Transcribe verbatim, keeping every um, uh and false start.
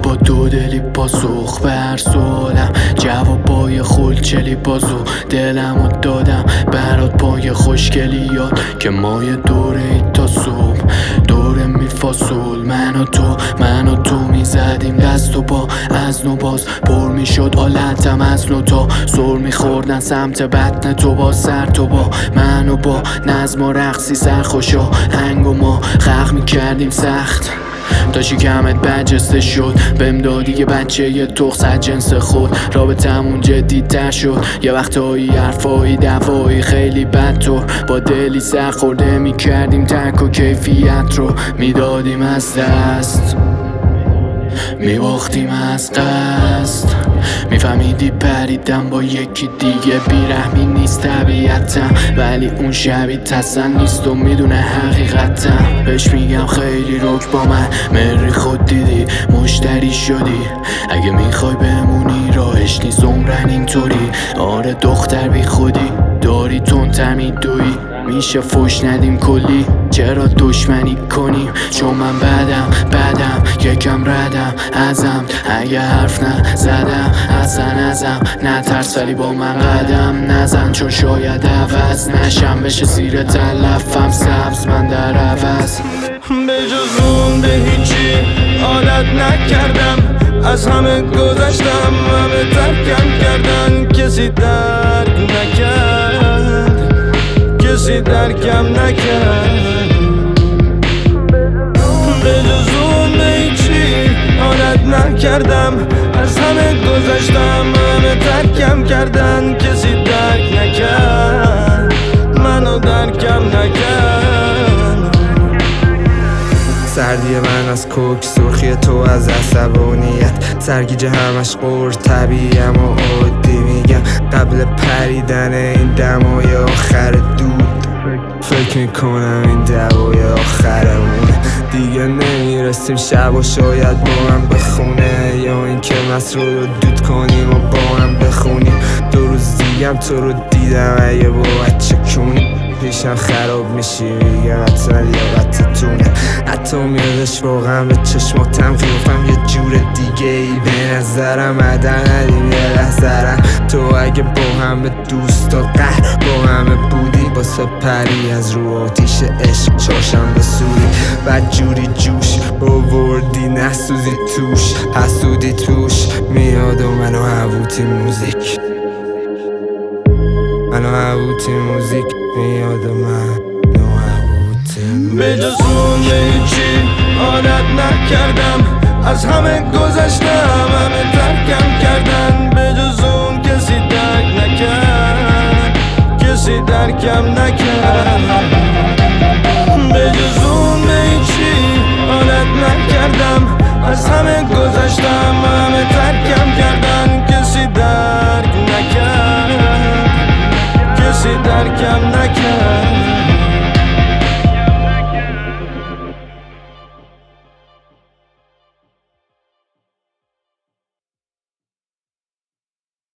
با دو دلی پاسخ به هر سوالم، جوابای خلچلی بازو دلمو دادم برات پای خوشگلیات که مای دوره ای تا صبح دوره میفاصل. من و تو من و تو میزدیم دست و با از نو باز پر میشد حالتم از نو تا سر میخوردن سمت بطن تو با سر تو با من و با نظم و رقصی سرخوشا هنگ و ما خلق میکردیم سخت تا شکمت برجسته شد بهم دادی یه بچه یه تخص از جنس خود. رابطمون جدی‌تر شد یه وقتایی حرفایی دفایی خیلی بدطور با دلی سر خورده میکردیم ترک و کیفیت رو میدادیم از دست میباختیم از قصد. میفهمیدی پریدم با یکی دیگه بیرحمی نیست طبیعتم، ولی اون شبیه تسن نیست و میدونه حقیقتم. بهش میگم خیلی رک با من مری خود دیدی مشتری شدی، اگه میخوای بمونی راهش نیست عمرن اینطوری. آره دختر بی خودی داری تندتر میدوی میشه فوش ندیم کلی چرا دشمنی کنیم چون من بدم بدم یکم ردم ازم اگه حرف نزدم اصلا ازم نترس ولی با من قدم نزن چون شاید عوض نشم بشه زیر تلفم سبز من در عوض. به جز اون به هیچی عادت نکردم از همه گذشتم همه ترکم کردن کسی درک نکرد کسی درکم نکرد. به جز اون به هیچی عادت نکردم از همه گذشتم همه ترکم کردن کسی درک نکرد منو درکم نکرد. سردی من از کوک سرخی تو از عصبانیت سرگیجه همش قور طبیعیم و عادی میگم قبل پریدن این دمای آخر دود فکر میکنم این دوای آخرمونه دیگه نمیرسیم شب و شاید با هم بخونه یا اینکه مسرور رو دود کنیم و با هم بخونیم. دو روز دیگم تو رو دیدم اگه با بچه کنیم پیشم خراب میشی میگم حتما لیاقتتونه حتی میادش واقعا به چشماتم قیافم یه جور دیگه ای به نظرم عدن ندیم یه لحظرم تو اگه با همه دوستا قهر با همه بودی باسه پری از رو آتیش عشق چاشم بسوری بد جوری جوش آوردی نسوزی توش حسودی توش میاد و منو حووتی موزیک منو حووتی موزیک میاد و منو حووتی. به جز اون به هیچی عادت نکردم از همه گذشتم همه ترکم کردن به جز اون کسی درک نکرد کسی درکم نکرد.